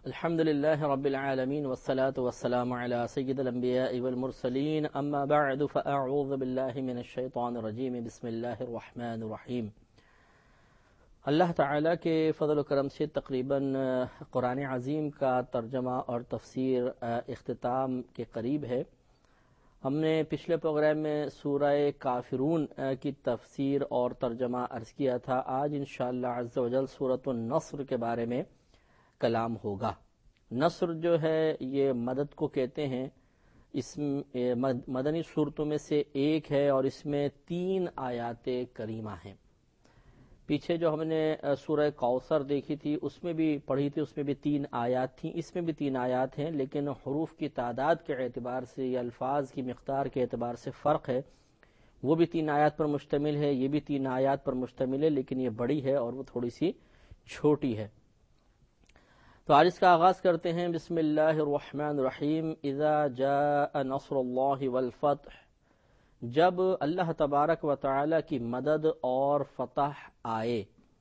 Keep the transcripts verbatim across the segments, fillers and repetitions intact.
الحمد لله رب العالمين والصلاة والسلام على سيد الأنبياء والمرسلين أما بعد فأعوذ بالله من الشيطان الرجيم بسم الله الرحمن الرحيم۔ اللہ تعالیٰ کے فضل و کرم سے تقریباً قرآن عظیم کا ترجمہ اور تفسیر اختتام کے قریب ہے۔ ہم نے پچھلے پروگرام میں سورہ کافرون کی تفسیر اور ترجمہ عرض کیا تھا۔ آج انشاءاللہ عز و جل سورۃ النصر کے بارے میں کلام ہوگا۔ نصر جو ہے یہ مدد کو کہتے ہیں، اس مدنی صورتوں میں سے ایک ہے اور اس میں تین آیات کریمہ ہیں۔ پیچھے جو ہم نے سورہ کوثر دیکھی تھی اس میں بھی پڑھی تھی، اس میں بھی تین آیات تھیں، اس میں بھی تین آیات ہیں، لیکن حروف کی تعداد کے اعتبار سے یا الفاظ کی مقدار کے اعتبار سے فرق ہے۔ وہ بھی تین آیات پر مشتمل ہے، یہ بھی تین آیات پر مشتمل ہے، لیکن یہ بڑی ہے اور وہ تھوڑی سی چھوٹی ہے۔ تو آج اس کا آغاز کرتے ہیں۔ بسم اللہ الرحمن الرحیم۔ اذا جاء نصر اللہ والفتح، جب اللہ تبارک و تعالی کی مدد اور فتح آئے۔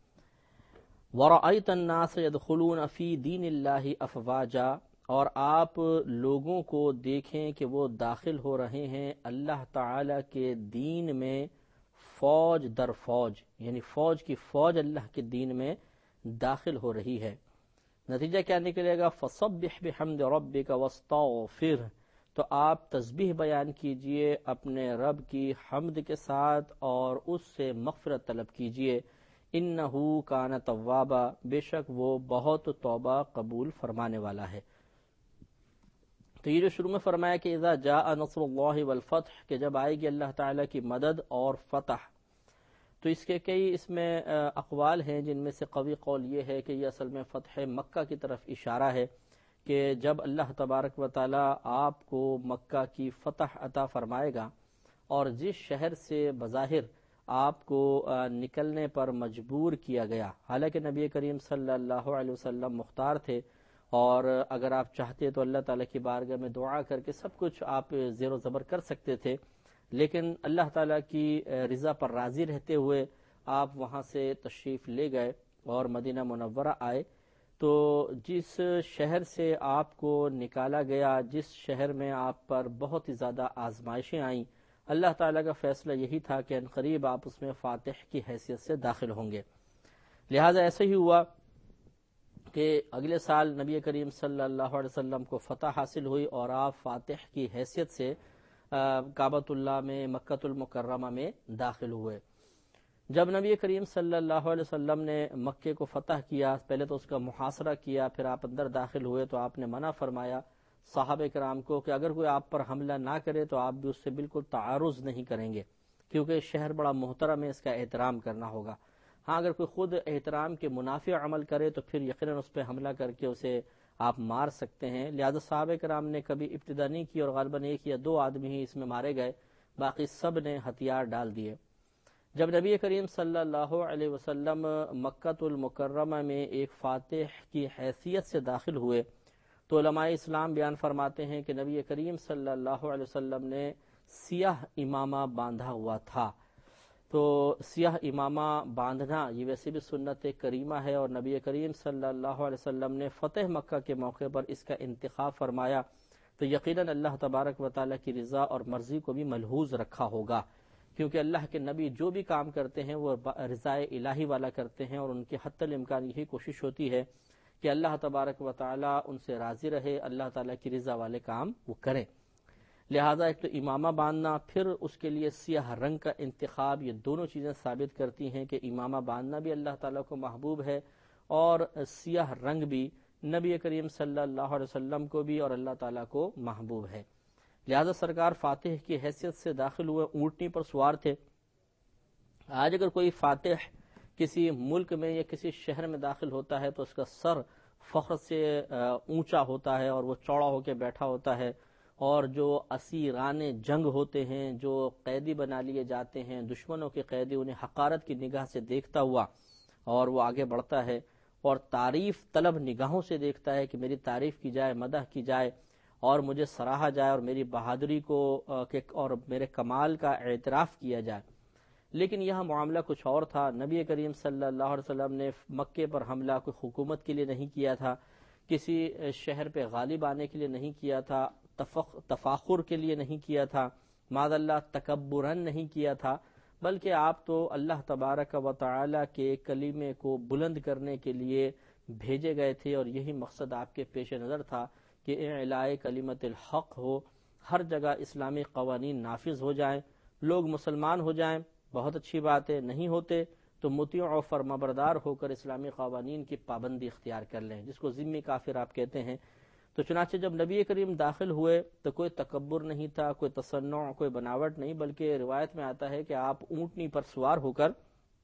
ورأیت الناس يدخلون فی دین اللہ افواجا، اور آپ لوگوں کو دیکھیں کہ وہ داخل ہو رہے ہیں اللہ تعالی کے دین میں فوج در فوج، یعنی فوج کی فوج اللہ کے دین میں داخل ہو رہی ہے۔ نتیجہ کیا نکلے گا؟ فَسَبِّحْ بِحَمْدِ رَبِّكَ وَاسْتَغْفِرْ، تو آپ تسبیح بیان کیجئے اپنے رب کی حمد کے ساتھ اور اس سے مغفرت طلب کیجئے۔ اِنَّهُ كَانَ تَوَّابًا، بے شک وہ بہت توبہ قبول فرمانے والا ہے۔ تو یہ جو شروع میں فرمایا کہ اذا جاء نصر اللہ والفتح، کہ جب آئے گی اللہ تعالیٰ کی مدد اور فتح، تو اس کے کئی اس میں اقوال ہیں، جن میں سے قوی قول یہ ہے کہ یہ اصل میں فتح مکہ کی طرف اشارہ ہے، کہ جب اللہ تبارک و تعالی آپ کو مکہ کی فتح عطا فرمائے گا اور جس شہر سے بظاہر آپ کو نکلنے پر مجبور کیا گیا، حالانکہ نبی کریم صلی اللہ علیہ وسلم مختار تھے اور اگر آپ چاہتے تو اللہ تعالیٰ کی بارگاہ میں دعا کر کے سب کچھ آپ زیر و زبر کر سکتے تھے، لیکن اللہ تعالیٰ کی رضا پر راضی رہتے ہوئے آپ وہاں سے تشریف لے گئے اور مدینہ منورہ آئے۔ تو جس شہر سے آپ کو نکالا گیا، جس شہر میں آپ پر بہت ہی زیادہ آزمائشیں آئیں، اللہ تعالیٰ کا فیصلہ یہی تھا کہ عنقریب آپ اس میں فاتح کی حیثیت سے داخل ہوں گے۔ لہٰذا ایسے ہی ہوا کہ اگلے سال نبی کریم صلی اللہ علیہ وسلم کو فتح حاصل ہوئی اور آپ فاتح کی حیثیت سے کعبۃ اللہ میں مکۃ المکرمہ میں داخل ہوئے۔ جب نبی کریم صلی اللہ علیہ وسلم نے مکے کو فتح کیا، پہلے تو اس کا محاصرہ کیا، پھر آپ اندر داخل ہوئے، تو آپ نے منع فرمایا صحابہ کرام کو کہ اگر کوئی آپ پر حملہ نہ کرے تو آپ بھی اس سے بالکل تعارض نہیں کریں گے، کیونکہ شہر بڑا محترم ہے، اس کا احترام کرنا ہوگا۔ ہاں اگر کوئی خود احترام کے منافع عمل کرے تو پھر یقیناً اس پہ حملہ کر کے اسے آپ مار سکتے ہیں۔ لہذا صحابہ کرام نے کبھی ابتدا نہیں کی اور غالباً ایک یا دو آدمی ہی اس میں مارے گئے، باقی سب نے ہتھیار ڈال دیے۔ جب نبی کریم صلی اللہ علیہ وسلم مکۃ المکرمہ میں ایک فاتح کی حیثیت سے داخل ہوئے تو علماء اسلام بیان فرماتے ہیں کہ نبی کریم صلی اللہ علیہ وسلم نے سیاہ امامہ باندھا ہوا تھا۔ تو سیاہ امامہ باندھنا یہ ویسے بھی سنت کریمہ ہے، اور نبی کریم صلی اللہ علیہ وسلم نے فتح مکہ کے موقع پر اس کا انتخاب فرمایا، تو یقیناً اللہ تبارک و تعالیٰ کی رضا اور مرضی کو بھی ملحوظ رکھا ہوگا، کیونکہ اللہ کے نبی جو بھی کام کرتے ہیں وہ رضا الہی والا کرتے ہیں، اور ان کی حتی الامکان یہی کوشش ہوتی ہے کہ اللہ تبارک و تعالیٰ ان سے راضی رہے، اللہ تعالیٰ کی رضا والے کام وہ کریں۔ لہٰذا ایک تو امامہ باندھنا، پھر اس کے لیے سیاہ رنگ کا انتخاب، یہ دونوں چیزیں ثابت کرتی ہیں کہ امامہ باندھنا بھی اللہ تعالیٰ کو محبوب ہے اور سیاہ رنگ بھی نبی کریم صلی اللہ علیہ وسلم کو بھی اور اللہ تعالیٰ کو محبوب ہے۔ لہذا سرکار فاتح کی حیثیت سے داخل ہوئے، اونٹنی پر سوار تھے۔ آج اگر کوئی فاتح کسی ملک میں یا کسی شہر میں داخل ہوتا ہے تو اس کا سر فخر سے اونچا ہوتا ہے اور وہ چوڑا ہو کے بیٹھا ہوتا ہے، اور جو اسیران جنگ ہوتے ہیں، جو قیدی بنا لیے جاتے ہیں، دشمنوں کے قیدی، انہیں حقارت کی نگاہ سے دیکھتا ہوا اور وہ آگے بڑھتا ہے اور تعریف طلب نگاہوں سے دیکھتا ہے کہ میری تعریف کی جائے، مدح کی جائے اور مجھے سراہا جائے اور میری بہادری کو اور میرے کمال کا اعتراف کیا جائے۔ لیکن یہاں معاملہ کچھ اور تھا۔ نبی کریم صلی اللہ علیہ وسلم نے مکے پر حملہ کوئی حکومت کے لیے نہیں کیا تھا، کسی شہر پہ غالب آنے کے لیے نہیں کیا تھا، تفاخر کے لیے نہیں کیا تھا، معاذ اللہ تکبرن نہیں کیا تھا، بلکہ آپ تو اللہ تبارک و تعالی کے کلمے کو بلند کرنے کے لیے بھیجے گئے تھے، اور یہی مقصد آپ کے پیش نظر تھا کہ اعلاء کلمت الحق ہو، ہر جگہ اسلامی قوانین نافذ ہو جائیں، لوگ مسلمان ہو جائیں، بہت اچھی بات ہے، نہیں ہوتے تو مطیع و فرمانبردار ہو کر اسلامی قوانین کی پابندی اختیار کر لیں، جس کو ذمی کافر آپ کہتے ہیں۔ تو چنانچہ جب نبی کریم داخل ہوئے تو کوئی تکبر نہیں تھا، کوئی تصنع، کوئی بناوٹ نہیں، بلکہ روایت میں آتا ہے کہ آپ اونٹنی پر سوار ہو کر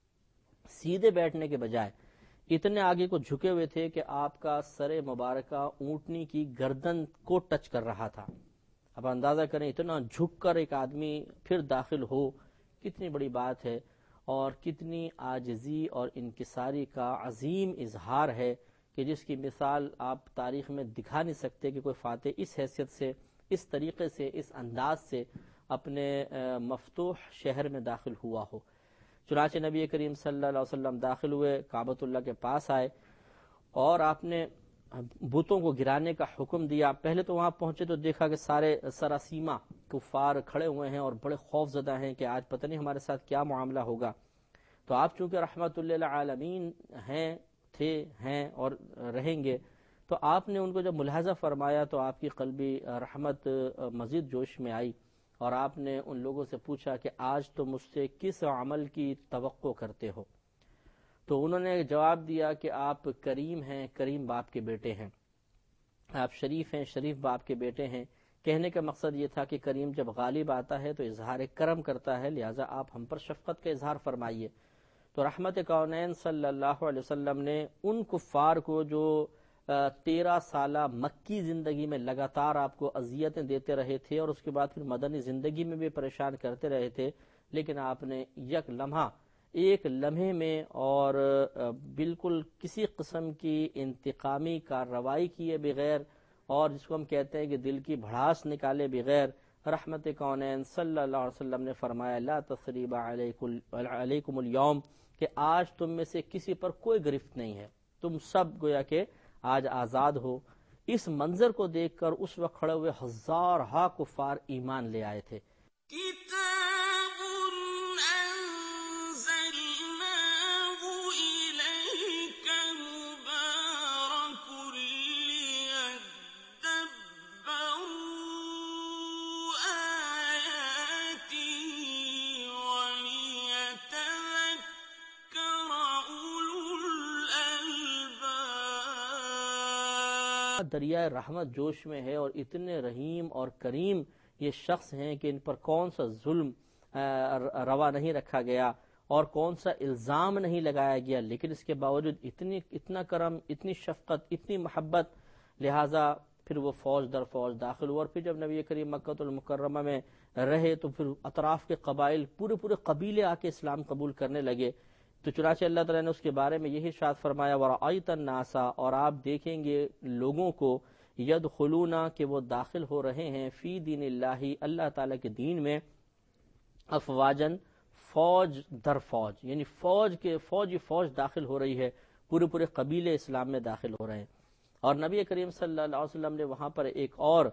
سیدھے بیٹھنے کے بجائے اتنے آگے کو جھکے ہوئے تھے کہ آپ کا سر مبارکہ اونٹنی کی گردن کو ٹچ کر رہا تھا۔ اب اندازہ کریں اتنا جھک کر ایک آدمی پھر داخل ہو، کتنی بڑی بات ہے، اور کتنی عاجزی اور انکساری کا عظیم اظہار ہے کہ جس کی مثال آپ تاریخ میں دکھا نہیں سکتے کہ کوئی فاتح اس حیثیت سے، اس طریقے سے، اس انداز سے اپنے مفتوح شہر میں داخل ہوا ہو۔ چنانچہ نبی کریم صلی اللہ علیہ وسلم داخل ہوئے، کعبۃ اللہ کے پاس آئے اور آپ نے بتوں کو گرانے کا حکم دیا۔ پہلے تو وہاں پہنچے تو دیکھا کہ سارے سراسیمہ کفار کھڑے ہوئے ہیں اور بڑے خوف زدہ ہیں کہ آج پتہ نہیں ہمارے ساتھ کیا معاملہ ہوگا۔ تو آپ چونکہ رحمت للعالمین ہیں، تھے، ہیں اور رہیں گے، تو آپ نے ان کو جب ملاحظہ فرمایا تو آپ کی قلبی رحمت مزید جوش میں آئی، اور آپ نے ان لوگوں سے پوچھا کہ آج تو مجھ سے کس عمل کی توقع کرتے ہو؟ تو انہوں نے جواب دیا کہ آپ کریم ہیں، کریم باپ کے بیٹے ہیں، آپ شریف ہیں، شریف باپ کے بیٹے ہیں۔ کہنے کا مقصد یہ تھا کہ کریم جب غالب آتا ہے تو اظہار کرم کرتا ہے، لہٰذا آپ ہم پر شفقت کا اظہار فرمائیے۔ تو رحمت کونین صلی اللہ علیہ وسلم نے ان کفار کو جو تیرہ سالہ مکی زندگی میں لگاتار آپ کو اذیتیں دیتے رہے تھے اور اس کے بعد پھر مدنی زندگی میں بھی پریشان کرتے رہے تھے، لیکن آپ نے یک لمحہ، ایک لمحے میں اور بالکل کسی قسم کی انتقامی کارروائی کیے بغیر، اور جس کو ہم کہتے ہیں کہ دل کی بھڑاس نکالے بغیر، رحمت کونین صلی اللہ علیہ وسلم نے فرمایا لا تثریب علیکم اليوم، کہ آج تم میں سے کسی پر کوئی گرفت نہیں ہے، تم سب گویا کہ آج آزاد ہو۔ اس منظر کو دیکھ کر اس وقت کھڑے ہوئے ہزارہا کفار ایمان لے آئے تھے۔ دریائے رحمت جوش میں ہے، اور اتنے رحیم اور کریم یہ شخص ہیں کہ ان پر کون سا ظلم روا نہیں رکھا گیا اور کون سا الزام نہیں لگایا گیا، لیکن اس کے باوجود اتنی اتنا کرم، اتنی شفقت، اتنی محبت، لہٰذا پھر وہ فوج در فوج داخل ہوا۔ اور پھر جب نبی کریم مکہ المکرمہ میں رہے تو پھر اطراف کے قبائل، پورے پورے قبیلے آ کے اسلام قبول کرنے لگے۔ تو چنانچہ اللہ تعالیٰ نے اس کے بارے میں یہی ارشاد فرمایا وَرَأَيْتَ النَّاسَ، اور آپ دیکھیں گے لوگوں کو، يَدْخُلُونَ، کہ وہ داخل ہو رہے ہیں، فی دین اللہ، اللہ تعالیٰ کے دین میں، افواجن، فوج در فوج، یعنی فوج کے فوج فوج داخل ہو رہی ہے، پورے پورے قبیلے اسلام میں داخل ہو رہے ہیں۔ اور نبی کریم صلی اللہ علیہ وسلم نے وہاں پر ایک اور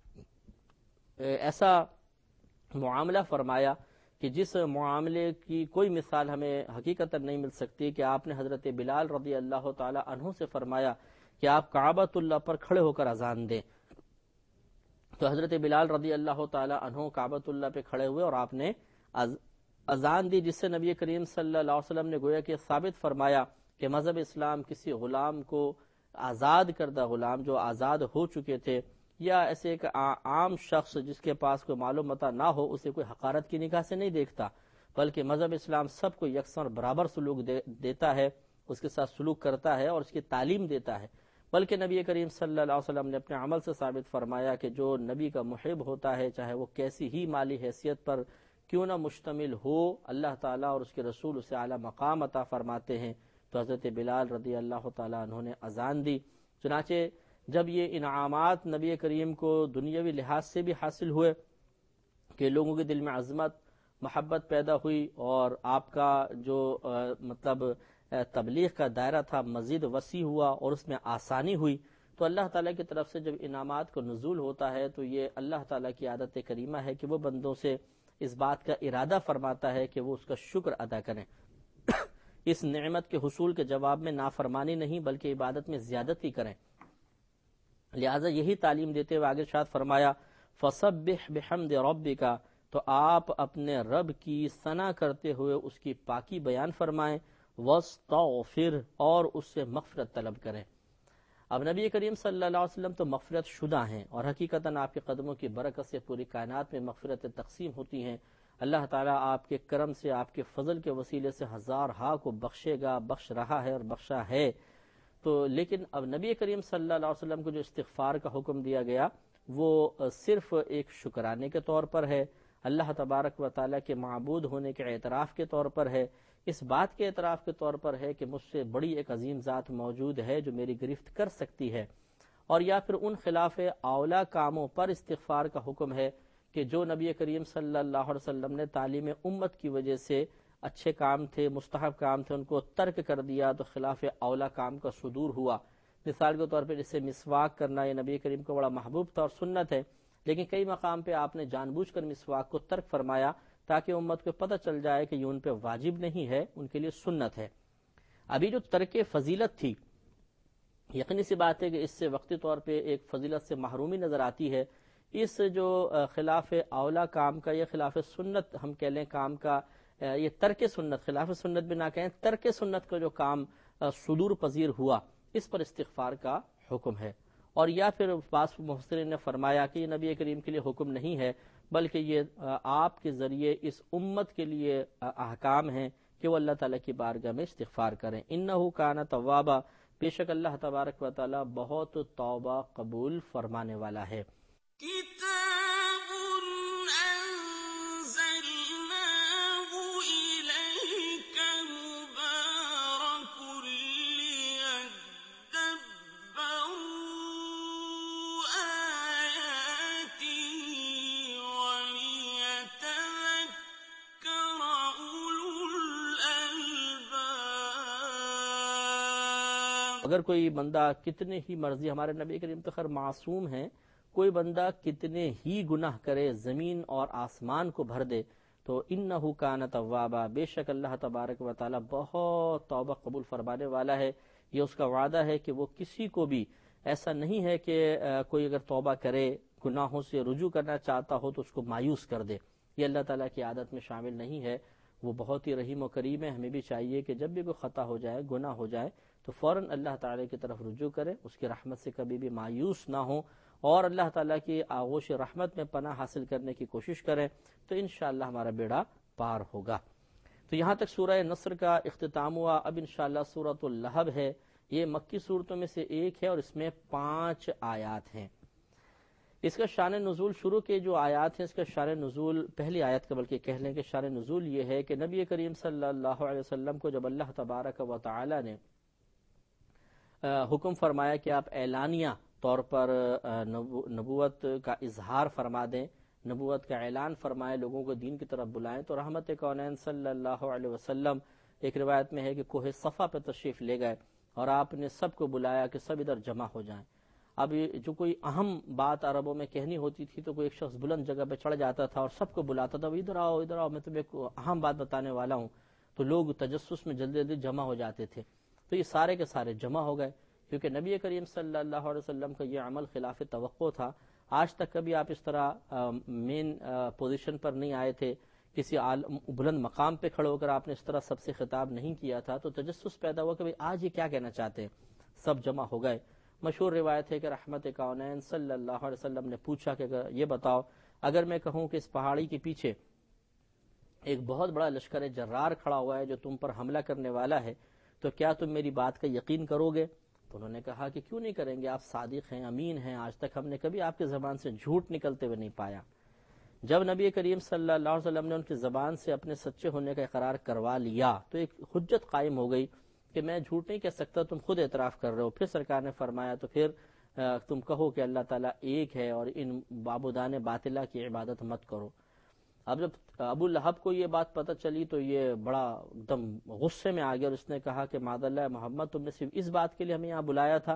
ایسا معاملہ فرمایا کہ جس معاملے کی کوئی مثال ہمیں حقیقتاً نہیں مل سکتی، کہ آپ نے حضرت بلال رضی اللہ تعالی عنہ سے فرمایا کہ آپ کعبۃ اللہ پر کھڑے ہو کر اذان دیں۔ تو حضرت بلال رضی اللہ تعالی عنہ کعبۃ اللہ پہ کھڑے ہوئے اور آپ نے اذان دی، جس سے نبی کریم صلی اللہ علیہ وسلم نے گویا کہ ثابت فرمایا کہ مذہب اسلام کسی غلام کو، آزاد کردہ غلام جو آزاد ہو چکے تھے، یا ایسے ایک عام شخص جس کے پاس کوئی معلوم متع نہ ہو، اسے کوئی حقارت کی نگاہ سے نہیں دیکھتا، بلکہ مذہب اسلام سب کو یکساں اور برابر سلوک دے دیتا ہے، اس کے ساتھ سلوک کرتا ہے اور اس کی تعلیم دیتا ہے۔ بلکہ نبی کریم صلی اللہ علیہ وسلم نے اپنے عمل سے ثابت فرمایا کہ جو نبی کا محب ہوتا ہے، چاہے وہ کیسی ہی مالی حیثیت پر کیوں نہ مشتمل ہو، اللہ تعالیٰ اور اس کے رسول اسے اعلیٰ مقام عطا فرماتے ہیں۔ تو حضرت بلال رضی اللہ تعالیٰ عنہ نے اذان دی۔ چنانچہ جب یہ انعامات نبی کریم کو دنیاوی لحاظ سے بھی حاصل ہوئے کہ لوگوں کے دل میں عظمت، محبت پیدا ہوئی، اور آپ کا جو مطلب تبلیغ کا دائرہ تھا مزید وسیع ہوا اور اس میں آسانی ہوئی، تو اللہ تعالیٰ کی طرف سے جب انعامات کو نزول ہوتا ہے تو یہ اللہ تعالیٰ کی عادت کریمہ ہے کہ وہ بندوں سے اس بات کا ارادہ فرماتا ہے کہ وہ اس کا شکر ادا کریں، اس نعمت کے حصول کے جواب میں نافرمانی نہیں بلکہ عبادت میں زیادتی کریں۔ لہٰذا یہی تعلیم دیتے ہوئے آگے ارشاد فرمایا فَسَبِّحْ بِحَمْدِ رَبِّكَ، تو آپ اپنے رب کی ثنا کرتے ہوئے اس کی پاکی بیان فرمائیں، وَاسْتَغْفِرْ، اور اس سے مغفرت طلب کریں۔ اب نبی کریم صلی اللہ علیہ وسلم تو مغفرت شدہ ہیں، اور حقیقتاً آپ کے قدموں کی برکت سے پوری کائنات میں مغفرت تقسیم ہوتی ہیں۔ اللہ تعالیٰ آپ کے کرم سے، آپ کے فضل کے وسیلے سے ہزار ہا کو بخشے گا، بخش رہا ہے اور بخشا ہے۔ تو لیکن اب نبی کریم صلی اللہ علیہ وسلم کو جو استغفار کا حکم دیا گیا وہ صرف ایک شکرانے کے طور پر ہے، اللہ تبارک و تعالیٰ کے معبود ہونے کے اعتراف کے طور پر ہے، اس بات کے اعتراف کے طور پر ہے کہ مجھ سے بڑی ایک عظیم ذات موجود ہے جو میری گرفت کر سکتی ہے، اور یا پھر ان خلاف اولا کاموں پر استغفار کا حکم ہے کہ جو نبی کریم صلی اللہ علیہ وسلم نے تعلیم امت کی وجہ سے اچھے کام تھے، مستحب کام تھے، ان کو ترک کر دیا تو خلاف اولا کام کا صدور ہوا۔ مثال کے طور پہ جسے مسواک کرنا، یہ نبی کریم کو بڑا محبوب تھا اور سنت ہے، لیکن کئی مقام پہ آپ نے جان بوجھ کر مسواک کو ترک فرمایا تاکہ امت کو پتہ چل جائے کہ یہ ان پہ واجب نہیں ہے، ان کے لیے سنت ہے۔ ابھی جو ترک فضیلت تھی، یقینی سی بات ہے کہ اس سے وقتی طور پہ ایک فضیلت سے محرومی نظر آتی ہے۔ اس جو خلاف اولا کام کا، یہ خلاف سنت ہم کہہ لیں کام کا، یہ ترک سنت، خلاف سنت بھی نہ کہیں، ترک سنت کا جو کام صدور پذیر ہوا، اس پر استغفار کا حکم ہے۔ اور یا پھر بعض مفسرین نے فرمایا کہ یہ نبی کریم کے لیے حکم نہیں ہے بلکہ یہ آپ کے ذریعے اس امت کے لیے احکام ہیں کہ وہ اللہ تعالیٰ کی بارگاہ میں استغفار کریں۔ انہ کان توابا، بے شک اللہ تبارک و تعالیٰ بہت توبہ قبول فرمانے والا ہے۔ کتاب انزلناہ الیک مبارک لیدبروا آیاتہ ولیتذکر اولو الالباب۔ اگر کوئی بندہ کتنے ہی مرضی، ہمارے نبی کریم تو خیر معصوم ہیں، کوئی بندہ کتنے ہی گناہ کرے، زمین اور آسمان کو بھر دے، تو انہو کان توابا، بے شک اللہ تبارک و تعالی بہت توبہ قبول فرمانے والا ہے۔ یہ اس کا وعدہ ہے کہ وہ کسی کو بھی ایسا نہیں ہے کہ کوئی اگر توبہ کرے، گناہوں سے رجوع کرنا چاہتا ہو تو اس کو مایوس کر دے، یہ اللہ تعالیٰ کی عادت میں شامل نہیں ہے۔ وہ بہت ہی رحیم و کریم ہے۔ ہمیں بھی چاہیے کہ جب بھی کوئی خطا ہو جائے، گناہ ہو جائے، تو فوراً اللہ تعالیٰ کی طرف رجوع کرے، اس کی رحمت سے کبھی بھی مایوس نہ ہو، اور اللہ تعالیٰ کی آغوش رحمت میں پناہ حاصل کرنے کی کوشش کریں، تو انشاءاللہ ہمارا بیڑا پار ہوگا۔ تو یہاں تک سورہ نصر کا اختتام ہوا۔ اب انشاءاللہ سورۃ اللہب ہے، یہ مکی صورتوں میں سے ایک ہے اور اس میں پانچ آیات ہیں۔ اس کا شان نزول شروع کے جو آیات ہیں، اس کا شان نزول پہلی آیت کا بلکہ کہہ لیں کہ شان نزول یہ ہے کہ نبی کریم صلی اللہ علیہ وسلم کو جب اللہ تبارک و تعالی نے حکم فرمایا کہ آپ اعلانیہ طور پر نبوت کا اظہار فرما دیں، نبوت کا اعلان فرمائیں، لوگوں کو دین کی طرف بلائیں، تو رحمت کونین صلی اللہ علیہ وسلم ایک روایت میں ہے کہ کوہ صفا پہ تشریف لے گئے اور آپ نے سب کو بلایا کہ سب ادھر جمع ہو جائیں۔ اب جو کوئی اہم بات عربوں میں کہنی ہوتی تھی تو کوئی ایک شخص بلند جگہ پہ چڑھ جاتا تھا اور سب کو بلاتا تھا، ادھر آؤ ادھر آؤ، میں تمہیں ایک اہم بات بتانے والا ہوں، تو لوگ تجسس میں جلدی جلدی جمع ہو جاتے تھے۔ تو یہ سارے کے سارے جمع ہو گئے کیونکہ نبی کریم صلی اللہ علیہ وسلم کا یہ عمل خلاف توقع تھا۔ آج تک کبھی آپ اس طرح مین پوزیشن پر نہیں آئے تھے، کسی بلند مقام پہ کھڑے ہو کر آپ نے اس طرح سب سے خطاب نہیں کیا تھا، تو تجسس پیدا ہوا کہ آج یہ کیا کہنا چاہتے ہیں۔ سب جمع ہو گئے۔ مشہور روایت ہے کہ رحمت کونین صلی اللہ علیہ وسلم نے پوچھا کہ یہ بتاؤ، اگر میں کہوں کہ اس پہاڑی کے پیچھے ایک بہت بڑا لشکر جرار کھڑا ہوا ہے جو تم پر حملہ کرنے والا ہے، تو کیا تم میری بات کا یقین کرو گے؟ تو انہوں نے کہا کہ کیوں نہیں کریں گے، آپ صادق ہیں، امین ہیں، آج تک ہم نے کبھی آپ کی زبان سے جھوٹ نکلتے ہوئے نہیں پایا۔ جب نبی کریم صلی اللہ علیہ وسلم نے ان کی زبان سے اپنے سچے ہونے کا اقرار کروا لیا تو ایک حجت قائم ہو گئی کہ میں جھوٹ نہیں کہہ سکتا، تم خود اعتراف کر رہے ہو۔ پھر سرکار نے فرمایا تو پھر تم کہو کہ اللہ تعالیٰ ایک ہے اور ان معبودان باطلہ کی عبادت مت کرو۔ اب جب ابو لہب کو یہ بات پتہ چلی تو یہ بڑا ایک دم غصے میں آ گیا اور اس نے کہا کہ معاذ اللہ محمد، تم نے صرف اس بات کے لیے ہمیں یہاں بلایا تھا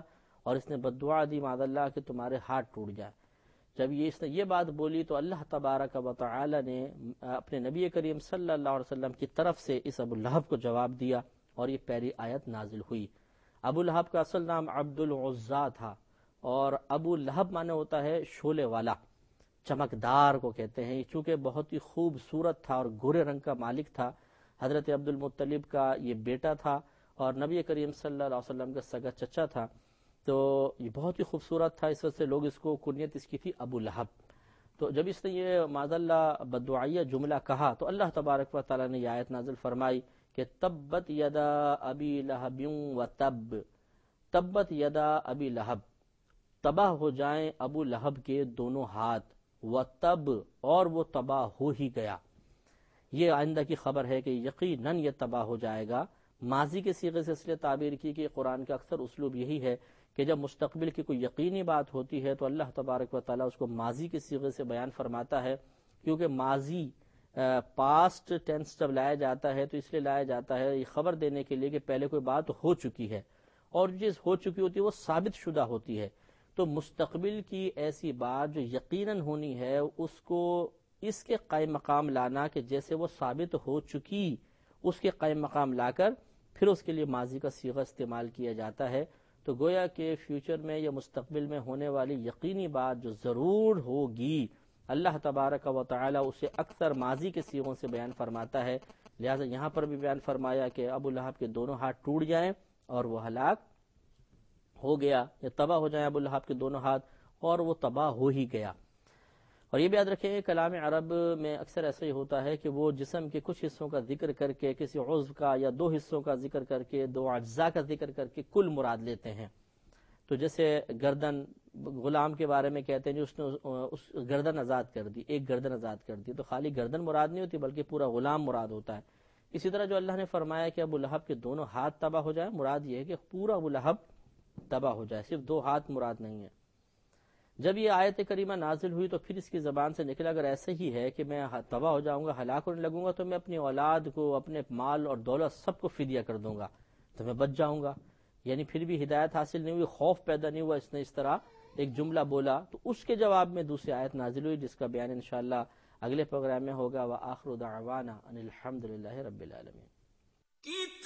اور اس نے بد دعا دی معاذ اللہ کہ تمہارے ہاتھ ٹوٹ جائے۔ جب یہ اس نے یہ بات بولی تو اللہ تبارک و تعالی نے اپنے نبی کریم صلی اللہ علیہ وسلم کی طرف سے اس ابو لہب کو جواب دیا اور یہ پہلی آیت نازل ہوئی۔ ابو لہب کا اصل نام عبد العزیٰ تھا، اور ابو لہب معنی ہوتا ہے شعلے والا، چمکدار کو کہتے ہیں۔ چونکہ بہت ہی خوبصورت تھا اور گورے رنگ کا مالک تھا، حضرت عبد المطلب کا یہ بیٹا تھا اور نبی کریم صلی اللہ علیہ وسلم کا سگا چچا تھا، تو یہ بہت ہی خوبصورت تھا، اس وجہ سے لوگ اس کو کنیت اس کی تھی ابو لہب۔ تو جب اس نے یہ معاذ اللہ بددعائیہ جملہ کہا تو اللہ تبارک و تعالی نے یہ آیت نازل فرمائی کہ تبت یدا ابی لہب و تب، تبت یدا ابی لہب، تباہ ہو جائیں ابو لہب کے دونوں ہاتھ، و تب، اور وہ تباہ ہو ہی گیا۔ یہ آئندہ کی خبر ہے کہ یقیناً یہ تباہ ہو جائے گا۔ ماضی کے صیغے سے اس لیے تعبیر کی کہ قرآن کا اکثر اسلوب یہی ہے کہ جب مستقبل کی کوئی یقینی بات ہوتی ہے تو اللہ تبارک و تعالیٰ اس کو ماضی کے صیغے سے بیان فرماتا ہے، کیونکہ ماضی پاسٹ ٹینس جب لایا جاتا ہے تو اس لیے لایا جاتا ہے یہ خبر دینے کے لیے کہ پہلے کوئی بات ہو چکی ہے، اور جو چیز ہو چکی ہوتی ہے وہ ثابت شدہ ہوتی ہے۔ تو مستقبل کی ایسی بات جو یقیناً ہونی ہے اس کو اس کے قائم مقام لانا کہ جیسے وہ ثابت ہو چکی، اس کے قائم مقام لا کر پھر اس کے لیے ماضی کا صیغہ استعمال کیا جاتا ہے۔ تو گویا کہ فیوچر میں یا مستقبل میں ہونے والی یقینی بات جو ضرور ہوگی، اللہ تبارک و تعالی اسے اکثر ماضی کے صیغوں سے بیان فرماتا ہے۔ لہٰذا یہاں پر بھی بیان فرمایا کہ ابو لہب کے دونوں ہاتھ ٹوٹ جائیں اور وہ ہلاک ہو گیا، یا تباہ ہو جائیں ابو لہب کے دونوں ہاتھ، اور وہ تباہ ہو ہی گیا۔ اور یہ بھی یاد رکھیں کلام عرب میں اکثر ایسا ہی ہوتا ہے کہ وہ جسم کے کچھ حصوں کا ذکر کر کے، کسی عضو کا یا دو حصوں کا ذکر کر کے، دو اجزاء کا ذکر کر کے کل مراد لیتے ہیں۔ تو جیسے گردن غلام کے بارے میں کہتے ہیں جو اس نے اس گردن آزاد کر دی، ایک گردن آزاد کر دی، تو خالی گردن مراد نہیں ہوتی بلکہ پورا غلام مراد ہوتا ہے۔ اسی طرح جو اللہ نے فرمایا کہ ابو لہب کے دونوں ہاتھ تباہ ہو جائیں، مراد یہ ہے کہ پورا ابو لہب تباہ ہو جائے، صرف دو ہاتھ مراد نہیں ہے۔ جب یہ آیت کریمہ نازل ہوئی تو پھر اس کی زبان سے نکلا اگر ایسے ہی ہے کہ میں تباہ ہو جاؤں گا، ہلاک ہونے لگوں گا، تو میں اپنی اولاد کو، اپنے مال اور دولت سب کو فدیہ کر دوں گا تو میں بچ جاؤں گا۔ یعنی پھر بھی ہدایت حاصل نہیں ہوئی، خوف پیدا نہیں ہوا، اس نے اس طرح ایک جملہ بولا، تو اس کے جواب میں دوسری آیت نازل ہوئی جس کا بیان انشاءاللہ اگلے پروگرام میں ہوگا۔ وآخر دعوانا ان الحمد للہ رب العالمین۔